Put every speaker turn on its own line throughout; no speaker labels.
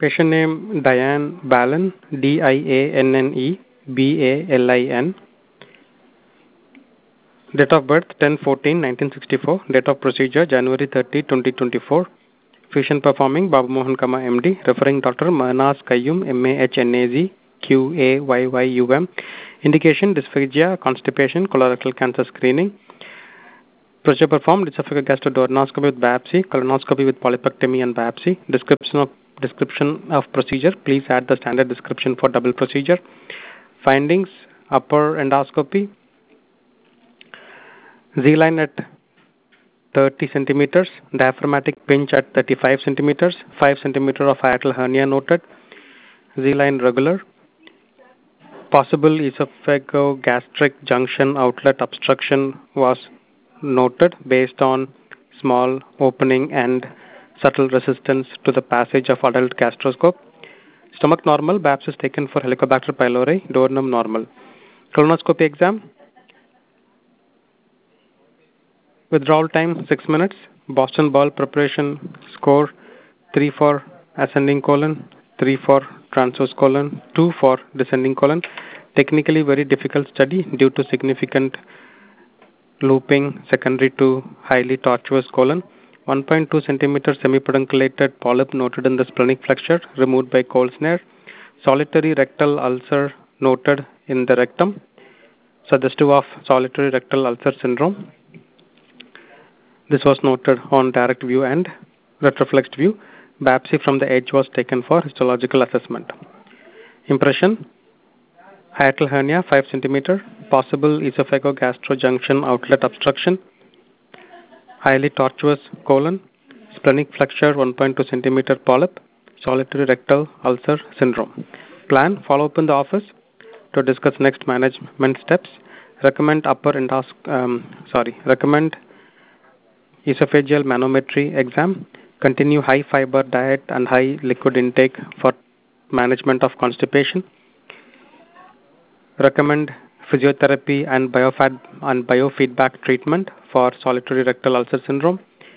Patient name Diane Balin, Dianne Balin. Date of birth 10/14/1964. Date of procedure January 30, 2024. Physician performing Babu Mohan Kama MD. Referring Dr. Manas Kayyum MAHNAZ QAYYUM. Indication dysphagia, constipation, colorectal cancer screening. Procedure performed esophagogastroduodenoscopy with biopsy, colonoscopy with polypectomy and biopsy. Description of procedure. Please add the standard description for double procedure. Findings: upper endoscopy, Z-line at 30 centimeters, diaphragmatic pinch at 35 centimeters, 5 centimeter of hiatal hernia noted, Z-line regular, possible esophagogastric junction outlet obstruction was noted based on small opening and subtle resistance to the passage of adult gastroscope. Stomach normal, biopsy is taken for Helicobacter pylori, duodenum normal. Colonoscopy exam. Withdrawal time 6 minutes. Boston bowel preparation score 3 for ascending colon, 3 for transverse colon, 2 for descending colon. Technically very difficult study due to significant looping secondary to highly tortuous colon. 1.2 centimeter semipedunculated polyp noted in the splenic flexure, removed by cold snare. Solitary rectal ulcer noted in the rectum, suggestive of solitary rectal ulcer syndrome. This was noted on direct view and retroflexed view. Biopsy from the edge was taken for histological assessment. Impression: hiatal hernia 5 centimeter, possible esophagogastrojunction outlet obstruction, highly tortuous colon, splenic flexure 1.2 centimeter polyp, solitary rectal ulcer syndrome. Plan: follow up in the office to discuss next management steps. Recommend recommend esophageal manometry exam. Continue high fiber diet and high liquid intake for management of constipation. Recommend physiotherapy and biofeedback treatment for solitary rectal ulcer syndrome.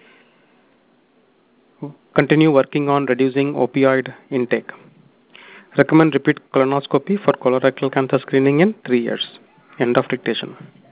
Continue working on reducing opioid intake. Recommend repeat colonoscopy for colorectal cancer screening in 3 years. End of dictation.